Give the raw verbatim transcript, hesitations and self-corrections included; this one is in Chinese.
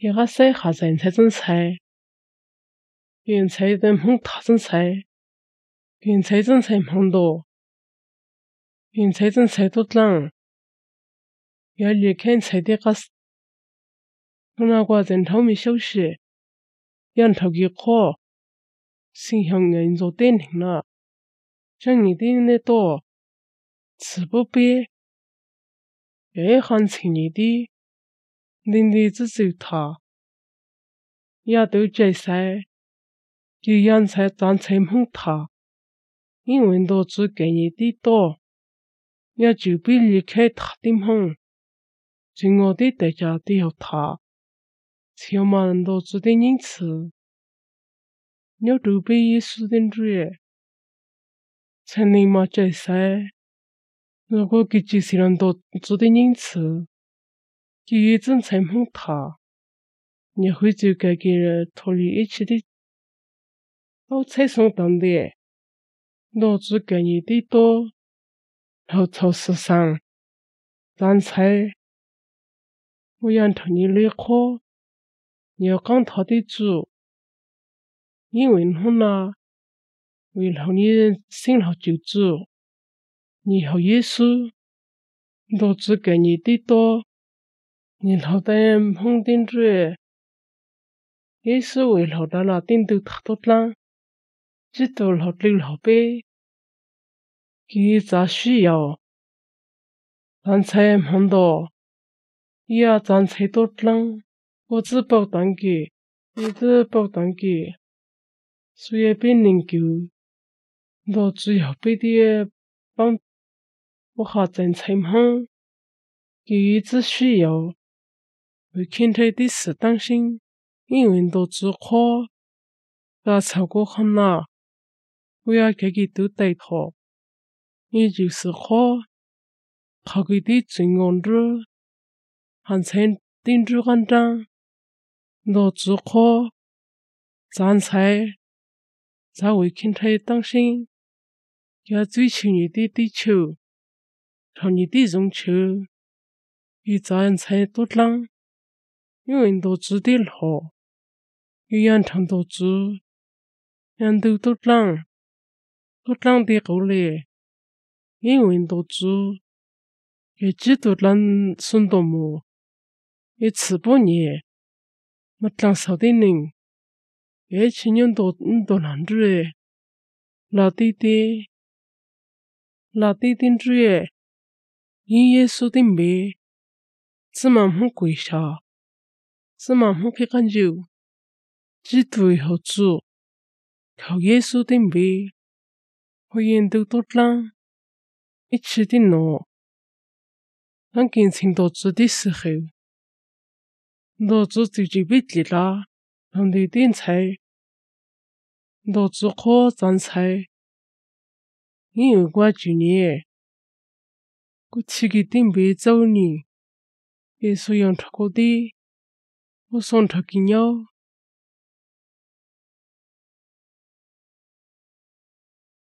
一个赛下人才真才，人才的梦他真才，人才真才梦多，人才真才多lang，要离开才的个，那个人头没休息，人头给过，心向人做电停了，像你的那多，吃不别，也很亲你的，你的只走他。也都在晒，就人才咱才梦他，因为都只给你的多，也就比离开他的梦，就我的代价都要他，起码人都只的因此，要都被耶稣的主，才能嘛在晒，如果给这些人都只的因此，就一阵才梦他。你会就该给人脱离一起的，到菜上当的，脑子给你的多，头头是上，咱菜，我让头你累khó，你要讲他的主，因为后呢，为了你信了救主，你和耶稣，脑子给你的多，你老在碰定主。耶稣为了他那定都他都lang，知道了对了呗，佢咋需要，咱才碰到，也咱才多lang，我只保单嘅，你只保单嘅，所以被能够，我只要被啲帮，我下咱才碰，佢只需要，为看他的事当心。因为都只khó，那超过很难，我要给佢都带头，也就是khó，靠佢的罪恶者，还才定住干张，都只khó，咱才，才为看他当心，要追求你的地球，朝你的荣求，与咱才多浪，因为都知的好。有人唱到主，人都都浪，都浪的够嘞，因为都主，也知道浪顺到么，也吃不腻，没浪少的人，也亲人都都难住诶，老弟弟，老弟弟住诶，因耶稣的名，只忙很跪下，只忙很去感受。基督以后主，靠耶稣的名，我人都多浪，一起的挪，当感情到主的时候，到主就就被记啦，让你点菜，到主可赚菜，因为我就你，我去个顶别走你，耶稣用他个的，我送他给鸟。